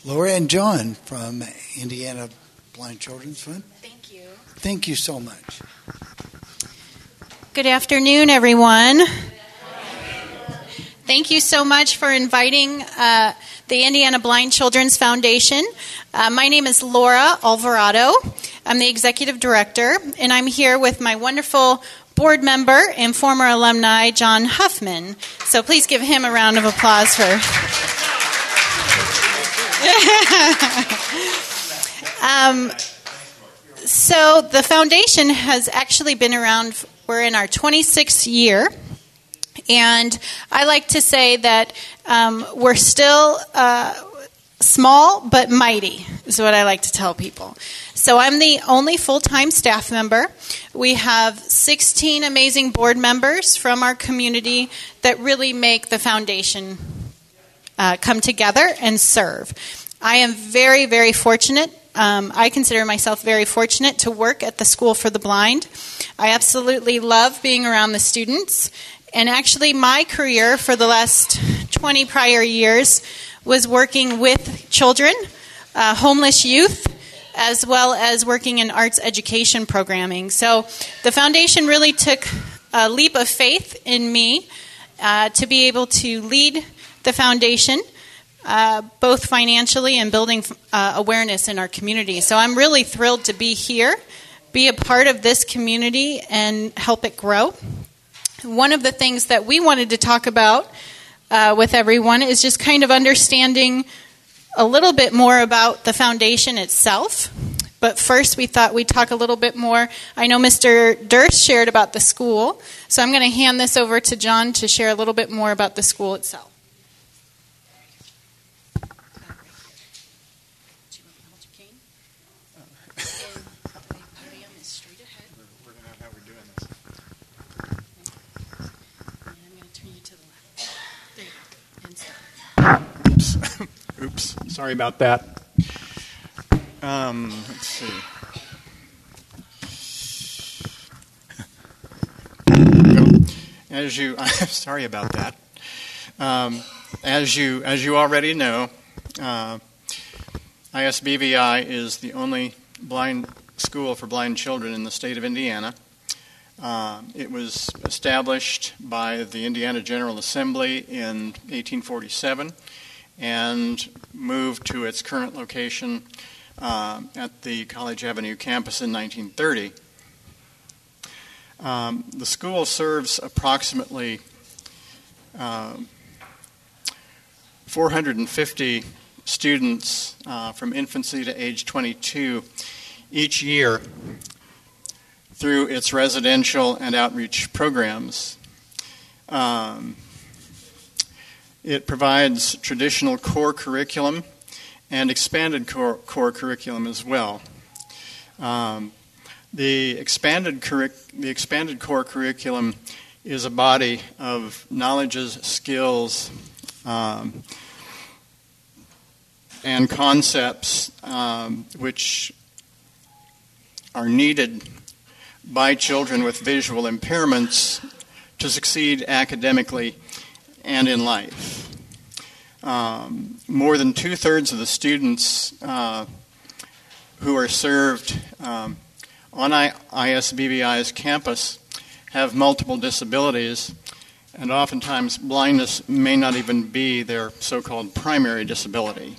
Laura and John from Indiana Blind Children's Fund. Thank you. Thank you so much. Good afternoon, everyone. Thank you so much for inviting the Indiana Blind Children's Foundation. My name is Laura Alvarado. I'm the executive director, and I'm here with my wonderful board member and former alumni, John Huffman. So please give him a round of applause for... So the foundation has actually been around, we're in our 26th year, and I like to say that we're still small but mighty, is what I like to tell people. So I'm the only full-time staff member. We have 16 amazing board members from our community that really make the foundation come together and serve. I am very, very fortunate. I consider myself very fortunate to work at the School for the Blind. I absolutely love being around the students. And actually, my career for the last 20 prior years was working with children, homeless youth, as well as working in arts education programming. So the foundation really took a leap of faith in me to be able to lead the foundation, both financially and building awareness in our community. So I'm really thrilled to be here, be a part of this community, and help it grow. One of the things that we wanted to talk about with everyone is just kind of understanding a little bit more about the foundation itself. But first, we thought we'd talk a little bit more. I know Mr. Durst shared about the school, so I'm going to hand this over to John to share a little bit more about the school itself. Oops, sorry about that. Let's see. Sorry about that. As you already know, ISBVI is the only blind school for blind children in the state of Indiana. It was established by the Indiana General Assembly in 1847 and moved to its current location at the College Avenue campus in 1930. The school serves approximately 450 students from infancy to age 22 each year through its residential and outreach programs. It provides traditional core curriculum and expanded core curriculum as well. The expanded core curriculum is a body of knowledges, skills, and concepts which are needed by children with visual impairments to succeed academically and in life. More than 2/3 of the students who are served on ISBVI's campus have multiple disabilities, and oftentimes blindness may not even be their so-called primary disability.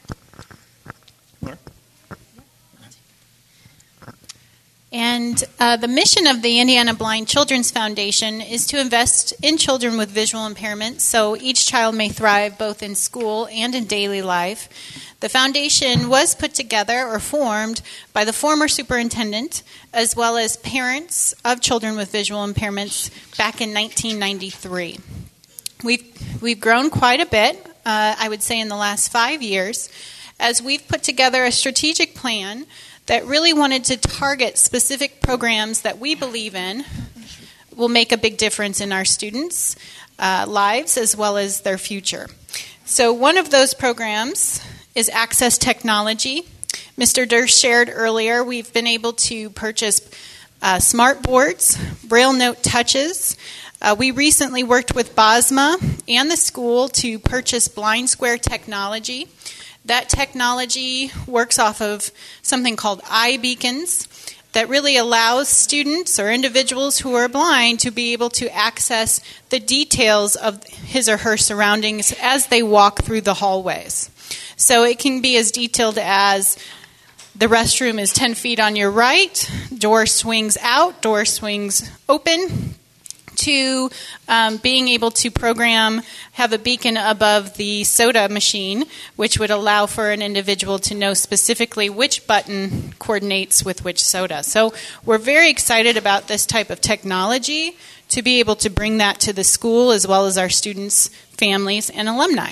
And the mission of the Indiana Blind Children's Foundation is to invest in children with visual impairments so each child may thrive both in school and in daily life. The foundation was put together or formed by the former superintendent as well as parents of children with visual impairments back in 1993. We've grown quite a bit, I would say in the last 5 years, as we've put together a strategic plan that really wanted to target specific programs that we believe in will make a big difference in our students' lives as well as their future. So one of those programs is Access Technology. Mr. Durst shared earlier, we've been able to purchase smart boards, Braille Note Touches. We recently worked with BOSMA and the school to purchase Blind Square technology. That technology works off of something called iBeacons that really allows students or individuals who are blind to be able to access the details of his or her surroundings as they walk through the hallways. So it can be as detailed as the restroom is 10 feet on your right, door swings out, door swings open, to being able to have a beacon above the soda machine, which would allow for an individual to know specifically which button coordinates with which soda. So we're very excited about this type of technology to be able to bring that to the school as well as our students, families, and alumni.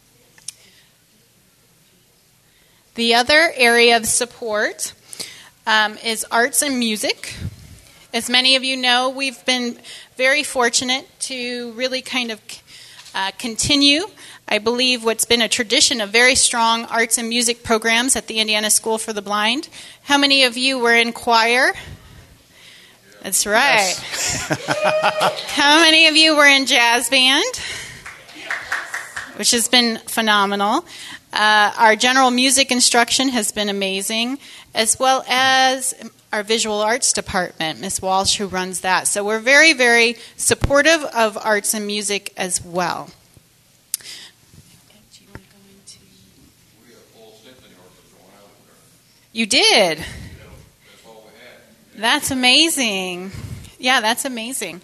The other area of support is arts and music. As many of you know, we've been very fortunate to really kind of continue, I believe, what's been a tradition of very strong arts and music programs at the Indiana School for the Blind. How many of you were in choir? That's right. Yes. How many of you were in jazz band? Which has been phenomenal. Our general music instruction has been amazing, as well as our visual arts department, Ms. Walsh, who runs that. So we're very, very supportive of arts and music as well. Do you want to go into? We have full symphony orchestra when I was there. You did? That's all we had. That's amazing. Yeah, that's amazing.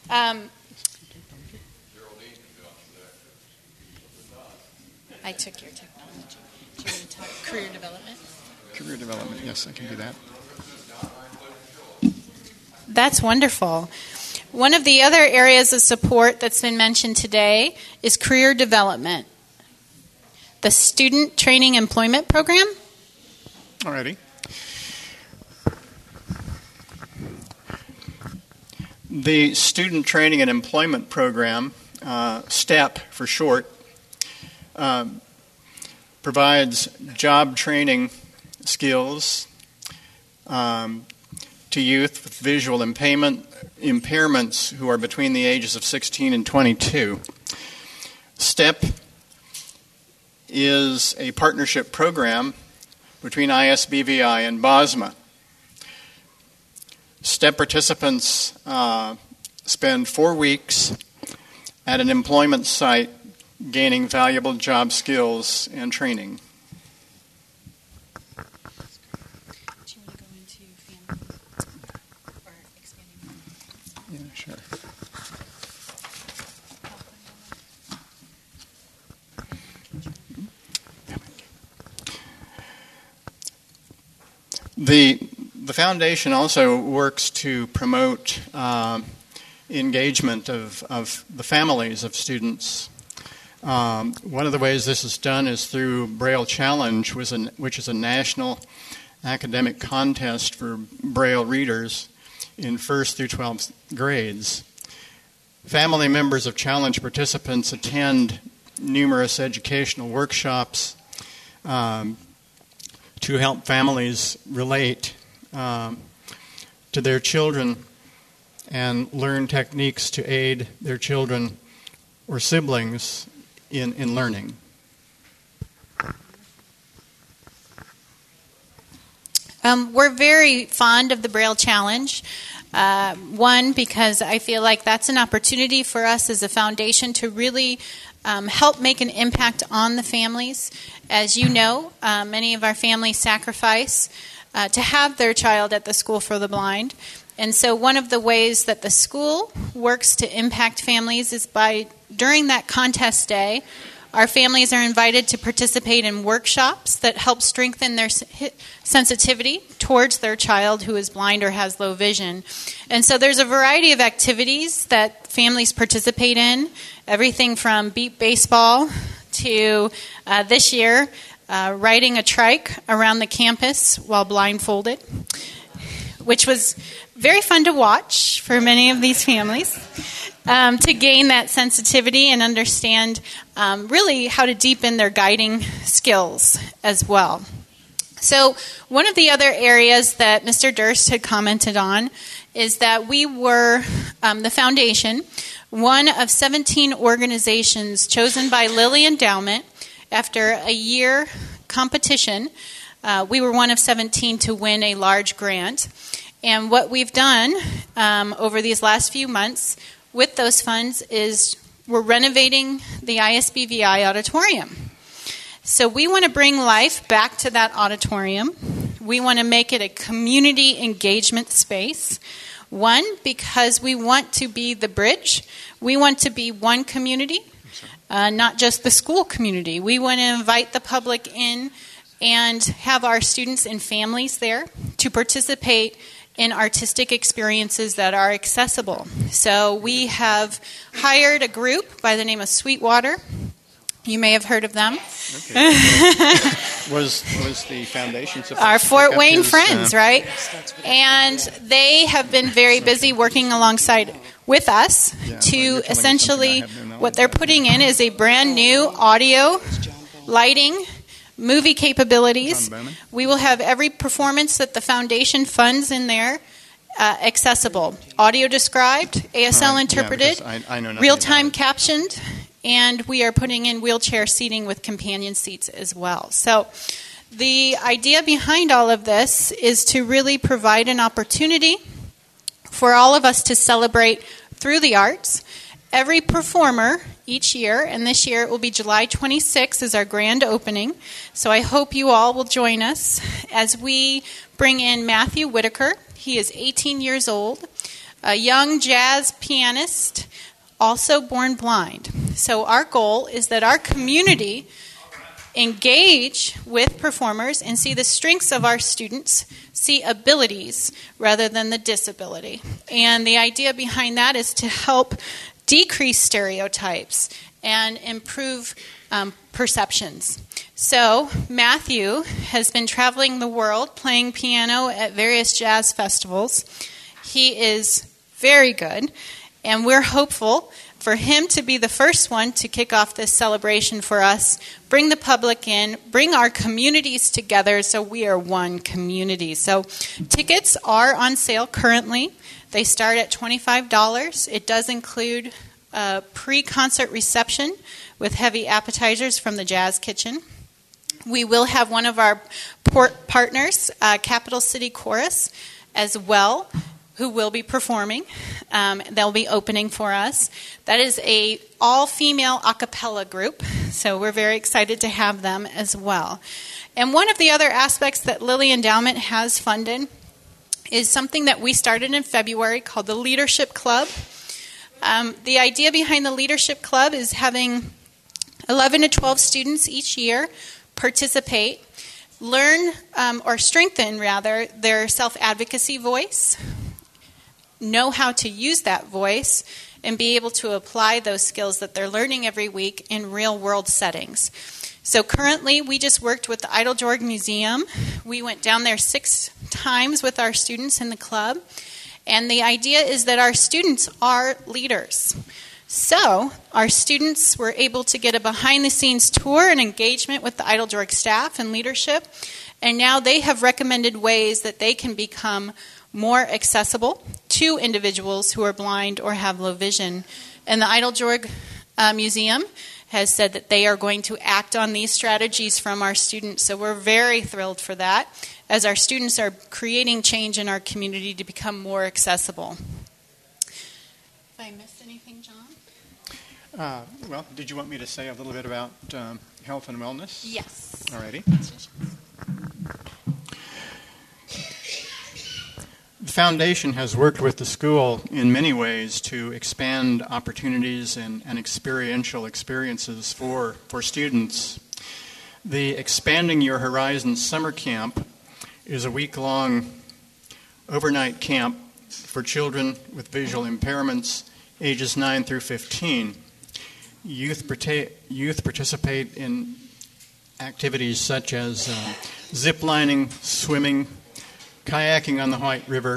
I took your technology. Do you want to talk career development? Career development, yes, I can do that. That's wonderful. One of the other areas of support that's been mentioned today is career development. The Student Training Employment Program. Alrighty. The Student Training and Employment Program, STEP for short, provides job training skills to youth with visual impairments who are between the ages of 16 and 22. STEP is a partnership program between ISBVI and BOSMA. STEP participants spend 4 weeks at an employment site gaining valuable job skills and training. Do you want to go into family or expanding? Yeah, sure. The foundation also works to promote engagement of the families of students. One of the ways this is done is through Braille Challenge, which is a national academic contest for Braille readers in 1st through 12th grades. Family members of Challenge participants attend numerous educational workshops to help families relate to their children and learn techniques to aid their children or siblings in learning. We're very fond of the Braille Challenge. One, because I feel like that's an opportunity for us as a foundation to really help make an impact on the families. As you know, many of our families sacrifice to have their child at the School for the Blind. And so one of the ways that the school works to impact families is by, during that contest day, our families are invited to participate in workshops that help strengthen their sensitivity towards their child who is blind or has low vision. And so there's a variety of activities that families participate in, everything from beep baseball to this year, riding a trike around the campus while blindfolded, which was very fun to watch for many of these families, to gain that sensitivity and understand really how to deepen their guiding skills as well. So one of the other areas that Mr. Durst had commented on is that we were, the foundation, one of 17 organizations chosen by Lilly Endowment after a year competition. We were one of 17 to win a large grant. And what we've done over these last few months with those funds is we're renovating the ISBVI auditorium. So we want to bring life back to that auditorium. We want to make it a community engagement space. One, because we want to be the bridge. We want to be one community, not just the school community. We want to invite the public in and have our students and families there to participate in artistic experiences that are accessible. So we have hired a group by the name of Sweetwater. You may have heard of them. Okay. was the foundation supposed Our to Fort pick up Wayne his, friends, right? And they have been very busy working alongside with us Yeah, to you're telling me essentially, something I have no what they're putting in is a brand new audio, lighting, movie capabilities. John Bowman? We will have every performance that the foundation funds in there accessible. Audio described, ASL interpreted, yeah, I know nothing real-time about it. captioned, and we are putting in wheelchair seating with companion seats as well. So the idea behind all of this is to really provide an opportunity for all of us to celebrate through the arts. Every performer each year, and this year it will be July 26th is our grand opening. So I hope you all will join us as we bring in Matthew Whitaker. He is 18 years old, a young jazz pianist, also born blind. So our goal is that our community engage with performers and see the strengths of our students, see abilities rather than the disability. And the idea behind that is to help decrease stereotypes and improve perceptions. So Matthew has been traveling the world playing piano at various jazz festivals. He is very good, and we're hopeful for him to be the first one to kick off this celebration for us, bring the public in, bring our communities together so we are one community. So tickets are on sale currently. They start at $25. It does include a pre-concert reception with heavy appetizers from the Jazz Kitchen. We will have one of our partners, Capital City Chorus, as well, who will be performing. They'll be opening for us. That is a all-female a cappella group, so we're very excited to have them as well. And one of the other aspects that Lilly Endowment has funded is something that we started in February called the Leadership Club. The idea behind the Leadership Club is having 11 to 12 students each year participate, learn or strengthen, rather, their self-advocacy voice, know how to use that voice, and be able to apply those skills that they're learning every week in real-world settings. So currently, we just worked with the Eiteljorg Museum. We went down there 6 times with our students in the club. And the idea is that our students are leaders. So our students were able to get a behind-the-scenes tour and engagement with the Eiteljorg staff and leadership. And now they have recommended ways that they can become more accessible to individuals who are blind or have low vision. And the Eiteljorg Museum has said that they are going to act on these strategies from our students. So we're very thrilled for that, as our students are creating change in our community to become more accessible. If I missed anything, John? Well, did you want me to say a little bit about health and wellness? Yes. All righty. The foundation has worked with the school in many ways to expand opportunities and experiential experiences for students. The Expanding Your Horizons Summer Camp is a week-long overnight camp for children with visual impairments ages 9 through 15. Youth participate in activities such as zip lining, swimming, kayaking on the White River,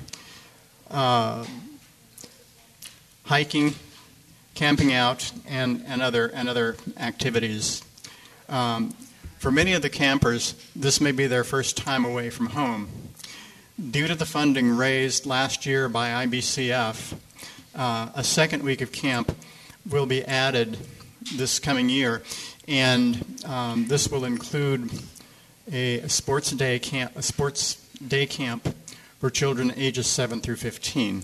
hiking, camping out, and other activities. For many of the campers, this may be their first time away from home. Due to the funding raised last year by IBCF, a second week of camp will be added this coming year, And this will include a sports day camp for children ages 7 through 15.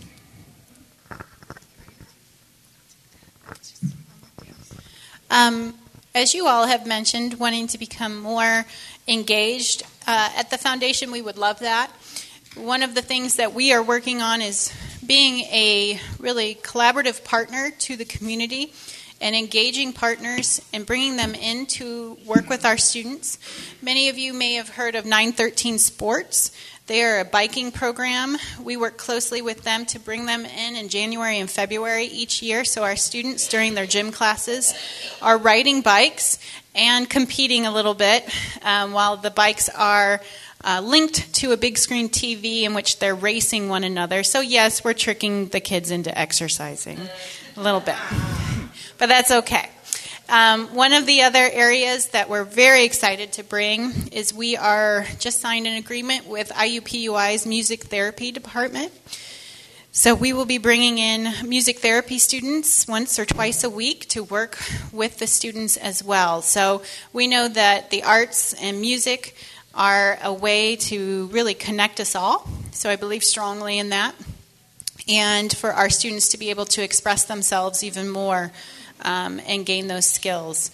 As you all have mentioned, wanting to become more engaged at the foundation, we would love that. One of the things that we are working on is being a really collaborative partner to the community and engaging partners and bringing them in to work with our students. Many of you may have heard of 913 Sports. They are a biking program. We work closely with them to bring them in January and February each year, so our students during their gym classes are riding bikes and competing a little bit while the bikes are linked to a big screen TV in which they're racing one another. So yes, we're tricking the kids into exercising a little bit, but that's okay. One of the other areas that we're very excited to bring is we are just signed an agreement with IUPUI's music therapy department. So we will be bringing in music therapy students once or twice a week to work with the students as well. So we know that the arts and music are a way to really connect us all. So I believe strongly in that. And for our students to be able to express themselves even more and gain those skills.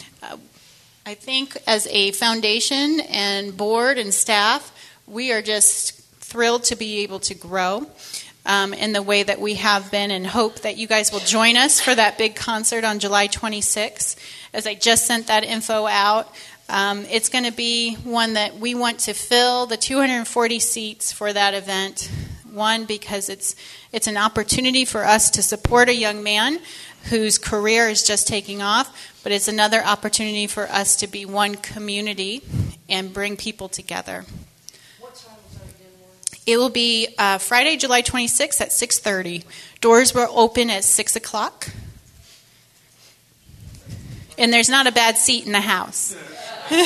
I think as a foundation and board and staff, we are just thrilled to be able to grow in the way that we have been, and hope that you guys will join us for that big concert on July 26th. As I just sent that info out, it's going to be one that we want to fill the 240 seats for that event. One, because it's an opportunity for us to support a young man whose career is just taking off, but it's another opportunity for us to be one community and bring people together. What time was that again? It will be Friday, July 26th at 6:30. Doors will open at 6 o'clock. And there's not a bad seat in the house. Y'all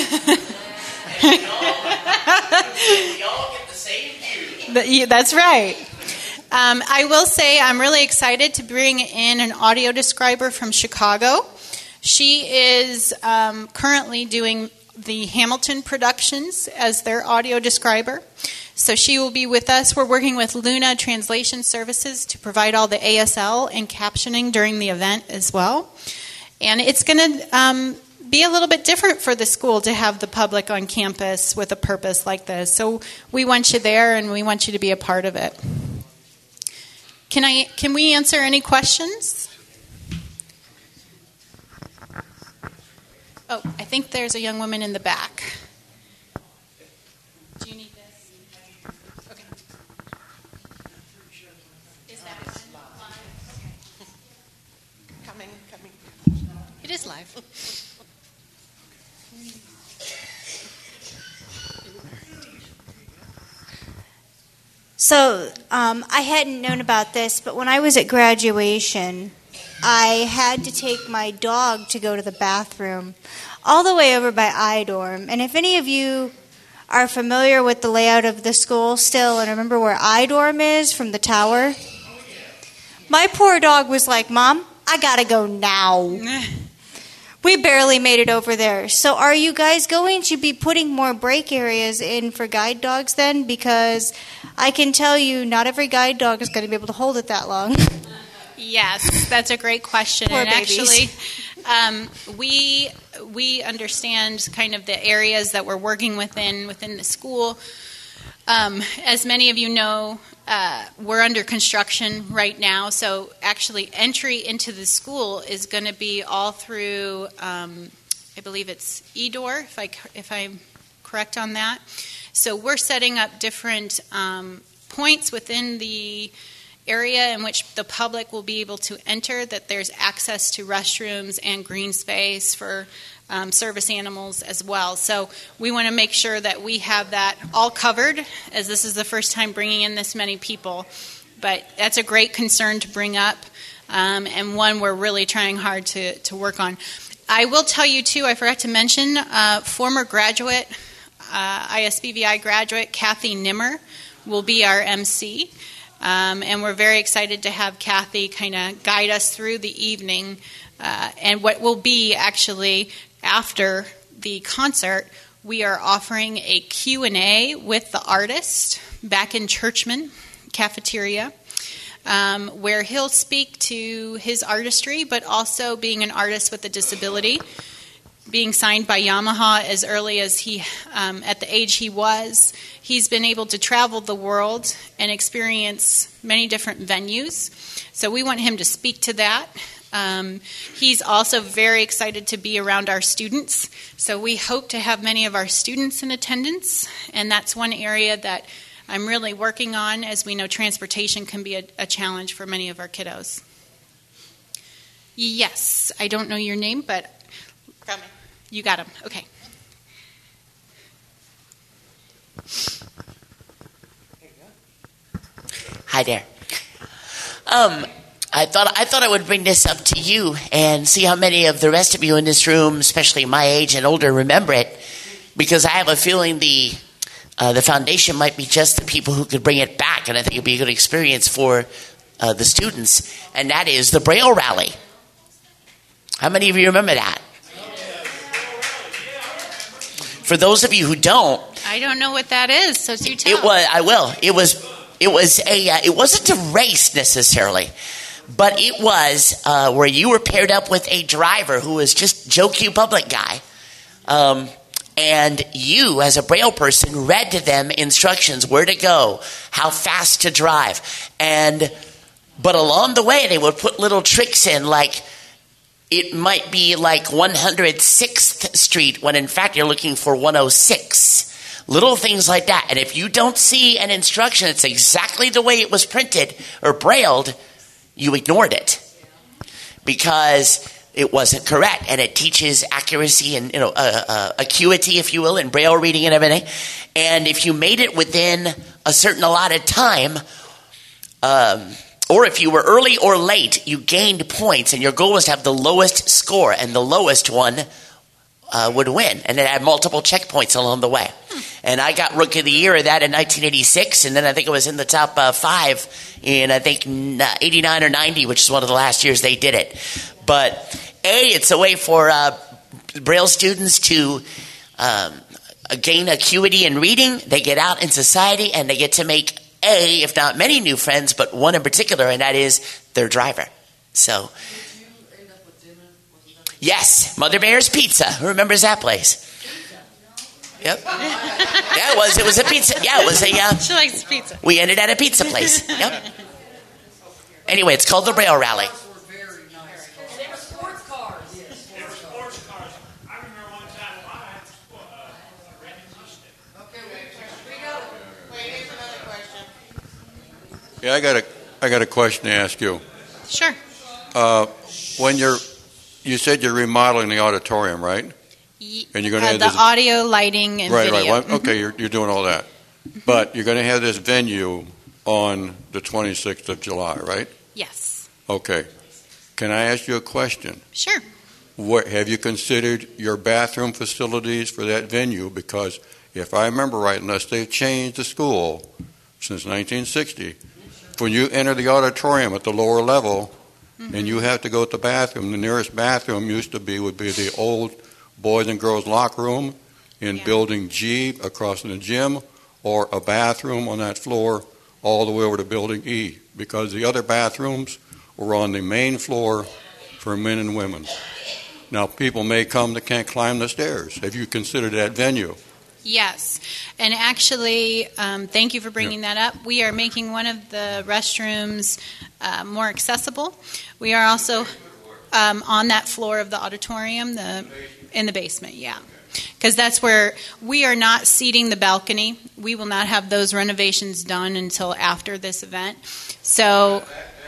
get the same view. That's right. I will say I'm really excited to bring in an audio describer from Chicago. She is currently doing the Hamilton productions as their audio describer. So she will be with us. We're working with Luna Translation Services to provide all the ASL and captioning during the event as well. And it's going to be a little bit different for the school to have the public on campus with a purpose like this. So we want you there, and we want you to be a part of it. Can we answer any questions? Oh, I think there's a young woman in the back. Do you need this? Okay. Is that live? Okay. Coming. It is live. So I hadn't known about this, but when I was at graduation, I had to take my dog to go to the bathroom all the way over by iDorm. And if any of you are familiar with the layout of the school still and remember where iDorm is from the tower, my poor dog was like, "Mom, I gotta go now." We barely made it over there. So are you guys going to be putting more break areas in for guide dogs then? Because I can tell you not every guide dog is going to be able to hold it that long. Yes, that's a great question. Poor and babies. Actually, we understand kind of the areas that we're working within the school. As many of you know, we're under construction right now, so actually entry into the school is going to be all through, I believe it's E-Door, if I'm correct on that. So we're setting up different points within the area in which the public will be able to enter, that there's access to restrooms and green space for service animals as well. So we want to make sure that we have that all covered, as this is the first time bringing in this many people. But that's a great concern to bring up, and one we're really trying hard to work on. I will tell you, too, I forgot to mention, former graduate, ISBVI graduate, Kathy Nimmer, will be our MC. And we're very excited to have Kathy kind of guide us through the evening and what will be actually after the concert, we are offering a Q&A with the artist back in Churchman cafeteria, where he'll speak to his artistry, but also being an artist with a disability, being signed by Yamaha as early as he, at the age he was. He's been able to travel the world and experience many different venues. So we want him to speak to that. He's also very excited to be around our students. So we hope to have many of our students in attendance. And that's one area that I'm really working on, as we know transportation can be a challenge for many of our kiddos. Yes, I don't know your name, but you got him. Okay. Hi there. I thought I would bring this up to you and see how many of the rest of you in this room, especially my age and older, remember it, because I have a feeling the foundation might be just the people who could bring it back, and I think it'd be a good experience for the students, and that is the Braille Rally. How many of you remember that? For those of you who don't, I don't know what that is, so do tell. It wasn't a race necessarily, but it was where you were paired up with a driver who was just Joe Q Public guy, and you, as a Braille person, read to them instructions, where to go, how fast to drive, but along the way they would put little tricks in, like it might be like 106th Street when in fact you're looking for 106. Little things like that. And if you don't see an instruction that's exactly the way it was printed or brailled, you ignored it because it wasn't correct. And it teaches accuracy and acuity, if you will, in Braille reading and everything. And if you made it within a certain allotted time, or if you were early or late, you gained points, and your goal was to have the lowest score, and the lowest one would win. And it had multiple checkpoints along the way. And I got Rookie of the Year of that in 1986, and then I think it was in the top 5 in, I think, 89 or 90, which is one of the last years they did it. But, it's a way for Braille students to gain acuity in reading. They get out in society, and they get to make if not many new friends, but one in particular, and that is their driver. So, yes, Mother Bear's Pizza. Who remembers that place? Yep. Yeah, it was a pizza. Yeah, it was a. She likes pizza. We ended at a pizza place. Yep. Anyway, it's called the Braille Rally. They were sports cars. I remember one time I had a refugee stick. Okay, wait, here's another question. Yeah, I got a question to ask you. Sure. When you said you're remodeling the auditorium, right? And you're going to have the this audio, lighting, and video. Right. Well, okay, you're doing all that, but you're going to have this venue on the 26th of July, right? Yes. Okay. Can I ask you a question? Sure. Have you considered your bathroom facilities for that venue? Because if I remember right, unless they've changed the school since 1960, when you enter the auditorium at the lower level and you have to go to the bathroom, the nearest bathroom would be the old boys and girls locker room in building G across from the gym, or a bathroom on that floor all the way over to building E, because the other bathrooms were on the main floor for men and women. Now, people may come that can't climb the stairs. Have you considered that venue? Yes. And actually, thank you for bringing that up. We are making one of the restrooms more accessible. We are also on that floor of the auditorium, in the basement, because that's where we are not seating the balcony. We will not have those renovations done until after this event. So,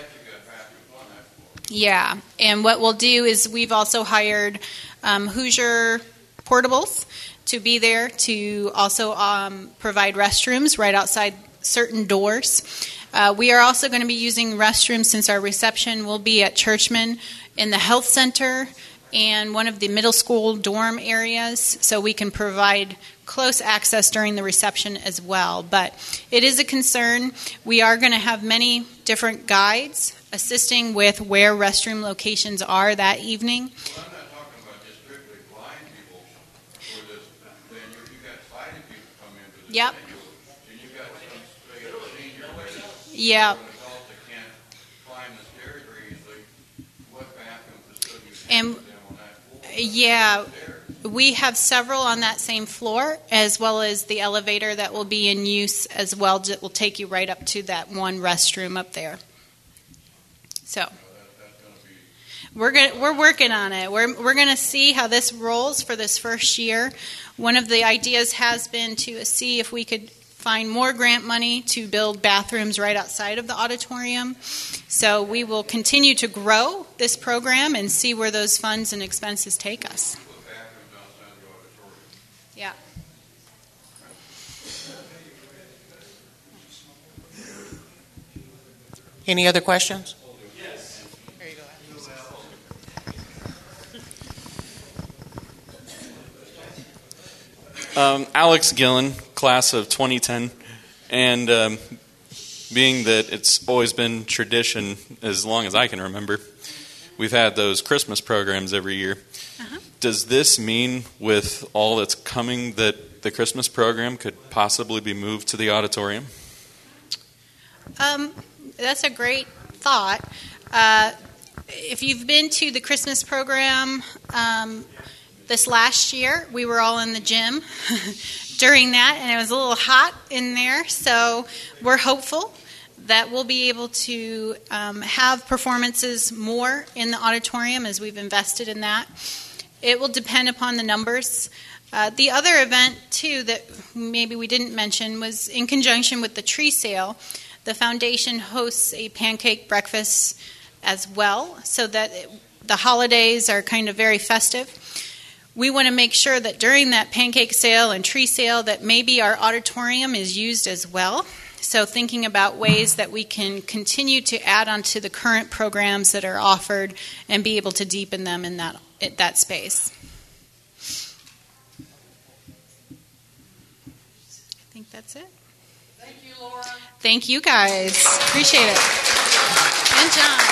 yeah. And what we'll do is we've also hired Hoosier Portables to be there to also provide restrooms right outside certain doors. We are also going to be using restrooms, since our reception will be at Churchman, in the health center and one of the middle school dorm areas, so we can provide close access during the reception as well. But it is a concern. We are going to have many different guides assisting with where restroom locations are that evening. Well, I'm not talking about just strictly blind Yep. Yeah. And yeah, we have several on that same floor, as well as the elevator that will be in use as well. That will take you right up to that one restroom up there. So we're working on it. We're going to see how this rolls for this first year. One of the ideas has been to see if we could find more grant money to build bathrooms right outside of the auditorium. So we will continue to grow this program and see where those funds and expenses take us. Yeah. Any other questions? Yes. There you go. Alex Gillen, class of 2010, and being that it's always been tradition as long as I can remember, we've had those Christmas programs every year. Uh-huh. Does this mean, with all that's coming, that the Christmas program could possibly be moved to the auditorium? That's a great thought. If you've been to the Christmas program this last year, we were all in the gym during that, and it was a little hot in there. So we're hopeful that we'll be able to have performances more in the auditorium as we've invested in that. It will depend upon the numbers. The other event, too, that maybe we didn't mention was in conjunction with the tree sale. The foundation hosts a pancake breakfast as well, so that the holidays are kind of very festive. We want to make sure that during that pancake sale and tree sale that maybe our auditorium is used as well. So thinking about ways that we can continue to add on to the current programs that are offered and be able to deepen them in that space. I think that's it. Thank you, Laura. Thank you, guys. Appreciate it. And John.